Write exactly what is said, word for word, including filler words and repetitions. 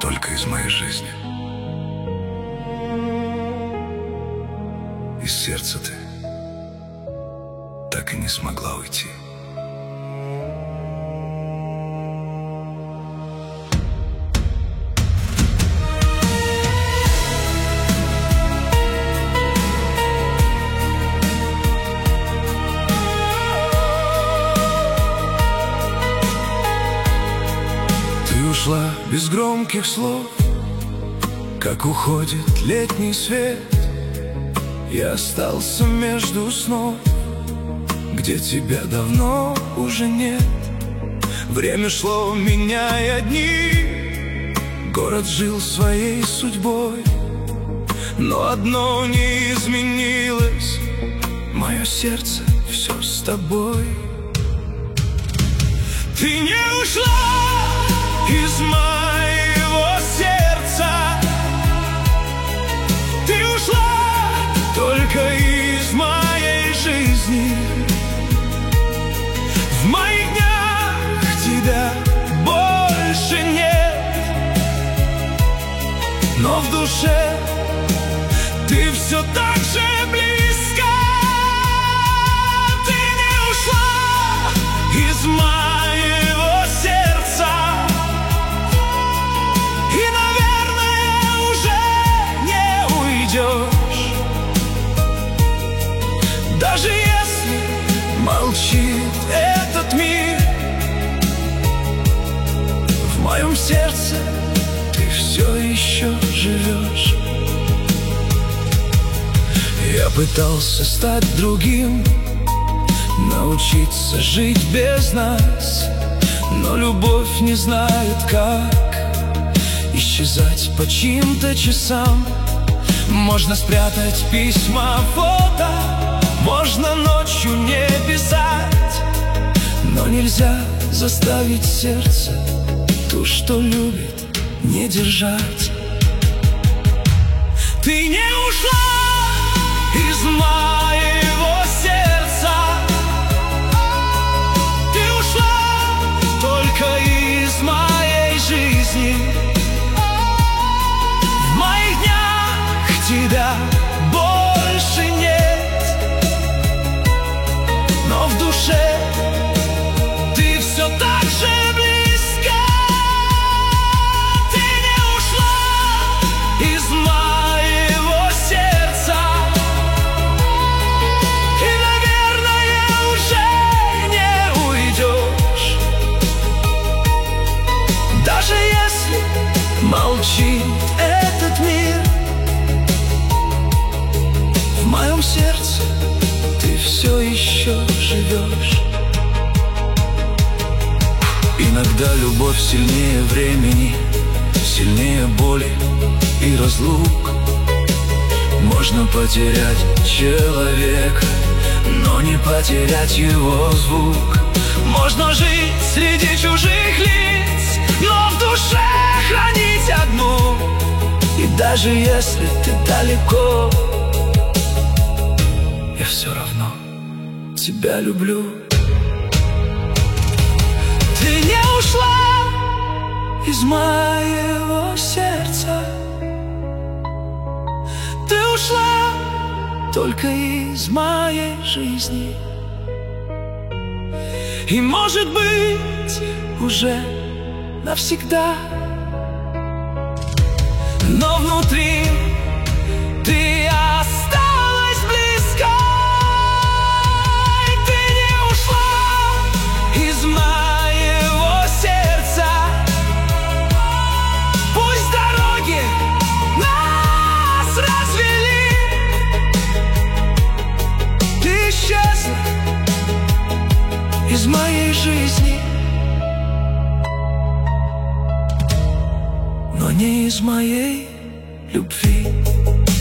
только из моей жизни. Из сердца ты так и не смогла уйти. Ты ушла без громких слов, как уходит летний свет. Я остался между снов, где тебя давно уже нет. Время шло, меняя дни, город жил своей судьбой. Но одно не изменилось: мое сердце все с тобой. Ты не ушла из моего сердца, ты ушла только из моей жизни. В моих днях тебя больше нет, но в душе ты все так же близко. Ты не ушла из моего сердца, и, наверное, уже не уйдешь. Даже если молчит этот мир, в моем сердце ты все еще живешь. Я пытался стать другим, научиться жить без нас, но любовь не знает, как исчезать по чьим-то часам. Можно спрятать письма, фото, можно ночью не писать, но нельзя заставить сердце ту, что любит, не держать. Ты не ушла из моего сердца, ты ушла только из моей жизни. В моих днях тебя больше нет, но в душе ты все так же близко. Ты не ушла из моего сердца, и, наверное, уже не уйдешь. Даже если молчит этот мир, в моем сердце ты все еще живешь. Иногда любовь сильнее времени, сильнее боли и разлук. Можно потерять человека, но не потерять его звук. Можно жить среди чужих лиц, но в душе хранить одну. И даже если ты далеко, я все равно тебя люблю. Ты не ушла из моего сердца, ты ушла только из моей жизни. И, может быть, уже навсегда, но внутри ты осталась близко. И ты не ушла из моего сердца. Пусть дороги нас развели, ты исчезла из моей жизни, но не из моей любви.